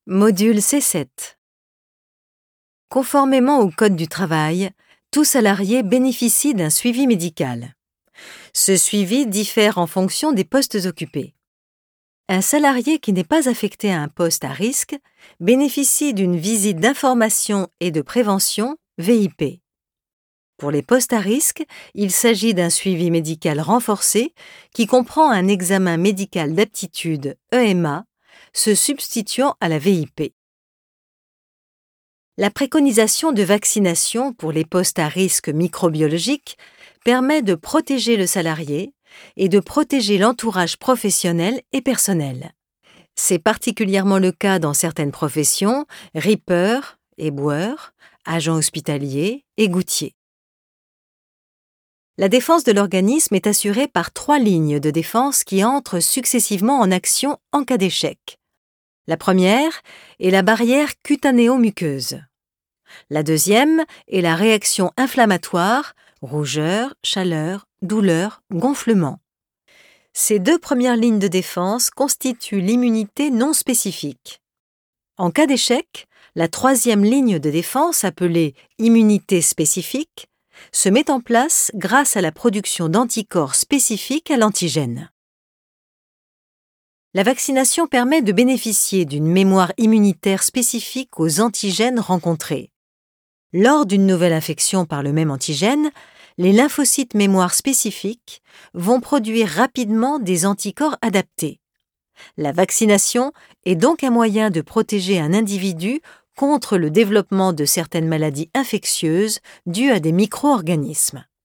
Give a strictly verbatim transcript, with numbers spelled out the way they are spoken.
Module C sept. Conformément au Code du travail, tout salarié bénéficie d'un suivi médical. Ce suivi diffère en fonction des postes occupés. Un salarié qui n'est pas affecté à un poste à risque bénéficie d'une visite d'information et de prévention V I P. Pour les postes à risque, il s'agit d'un suivi médical renforcé qui comprend un examen médical d'aptitude E M A se substituant à la V I P. La préconisation de vaccination pour les postes à risque microbiologique permet de protéger le salarié et de protéger l'entourage professionnel et personnel. C'est particulièrement le cas dans certaines professions, rippers, éboueurs, agents hospitaliers et gouttiers. La défense de l'organisme est assurée par trois lignes de défense qui entrent successivement en action en cas d'échec. La première est la barrière cutanéo-muqueuse. La deuxième est la réaction inflammatoire, rougeur, chaleur, douleur, gonflement. Ces deux premières lignes de défense constituent l'immunité non spécifique. En cas d'échec, la troisième ligne de défense, appelée immunité spécifique, se met en place grâce à la production d'anticorps spécifiques à l'antigène. La vaccination permet de bénéficier d'une mémoire immunitaire spécifique aux antigènes rencontrés. Lors d'une nouvelle infection par le même antigène, les lymphocytes mémoire spécifiques vont produire rapidement des anticorps adaptés. La vaccination est donc un moyen de protéger un individu contre le développement de certaines maladies infectieuses dues à des micro-organismes.